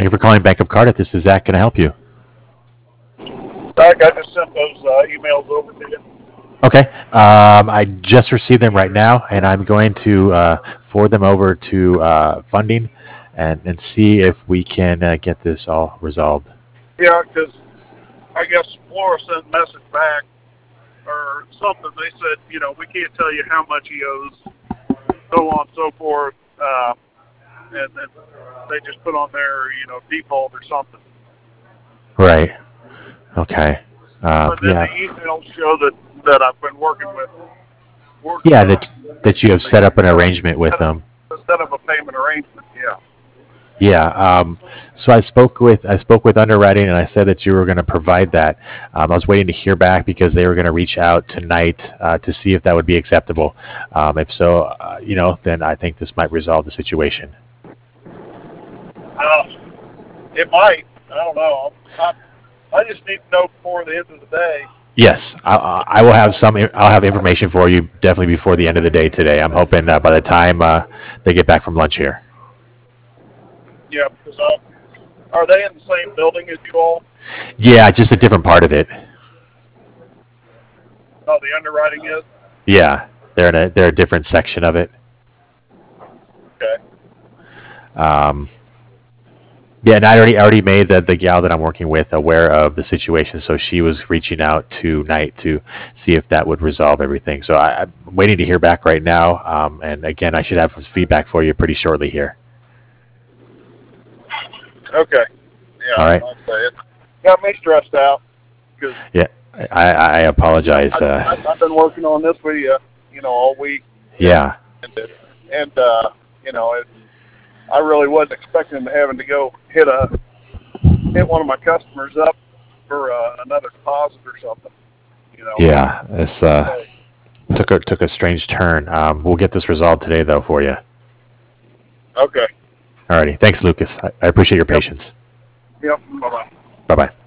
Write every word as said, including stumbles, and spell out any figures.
Thank you for calling Bank of Cardiff. This is Zach. Can I help you? Zach, I just sent those uh, emails over to you. Okay. Um, I just received them right now, and I'm going to uh, forward them over to uh, funding and, and see if we can uh, get this all resolved. Yeah, because I guess Flora sent a message back or something. They said, you know, we can't tell you how much he owes, so on and so forth. Uh, and then they just put on there, you know, default or something. Right. Okay. Uh, But then yeah. the emails show that, that I've been working with. Working Yeah, on that that you have set up an arrangement with them. Instead of a payment arrangement, yeah. Yeah. Um, so I spoke with I spoke with underwriting, and I said that you were going to provide that. Um, I was waiting to hear back because they were going to reach out tonight uh, to see if that would be acceptable. Um, if so, uh, you know, then I think this might resolve the situation. Uh, it might. I don't know. I, I just need to know before the end of the day. Yes, I, I will have some. I'll have information for you definitely before the end of the day today. I'm hoping uh, by the time uh, they get back from lunch here. Yeah, because uh, are they in the same building as you all? Yeah, just a different part of it. Oh, the underwriting is? Yeah, they're in a they're a different section of it. Okay. Um, yeah, and I already already made the the gal that I'm working with aware of the situation, so she was reaching out tonight to see if that would resolve everything. So I, I'm waiting to hear back right now, um, and again, I should have some feedback for you pretty shortly here. Okay. Yeah. All right. I'll say it. Got me stressed out. Cause Yeah, I, I apologize. I, Uh, I, I've been working on this with you, you know, all week. yeah. And, and uh, you know, it, I really wasn't expecting having to go hit a hit one of my customers up for uh, another deposit or something. You know. Yeah, this uh, took a took a strange turn. Um, we'll get this resolved today, though, for you. Okay. Alrighty, thanks, Lucas. I, I appreciate your Yep. patience. Yep. Bye bye. Bye bye.